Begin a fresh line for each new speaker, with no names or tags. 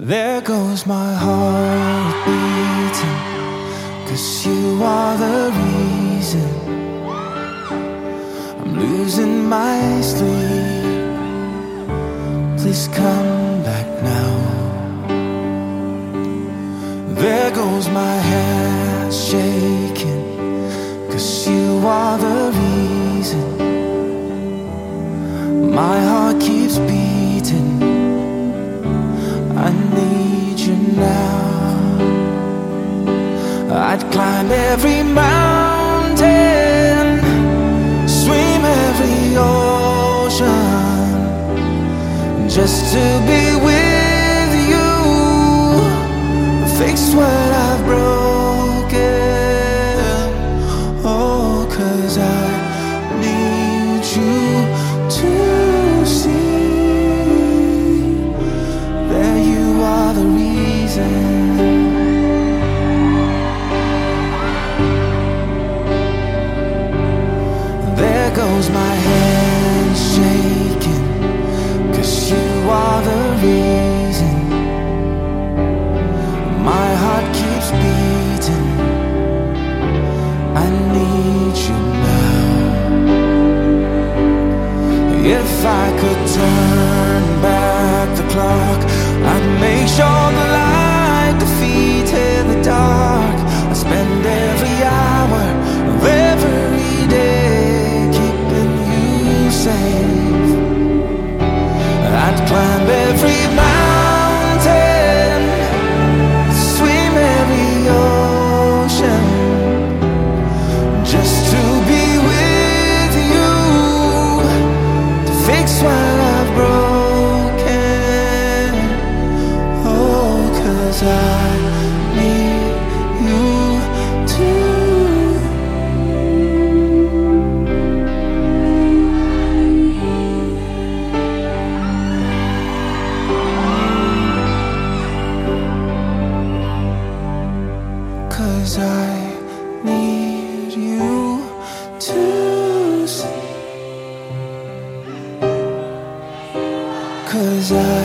There goes my heart beating, 'cause you are the reason I'm losing my sleep. Please come back now. There goes my hand shaking, 'cause you are the reason my heart keeps beating. I need you now. I'd climb every mountain, swim every ocean, just to be with you, fix what I've broken. Oh, 'cause I need you to see that you are the reason. There goes my hand shaking, 'cause you are the reason my heart keeps beating. I need you now. If I could turn back the clock, I'd make sure the light defeated the dark. I'd spend every hour of every day keeping you safe. I'd climb every mountain, swim every ocean, just to be with you, to fix what I've broken. Oh, 'cause I need you too. 'Cause I need you to see. 'Cause I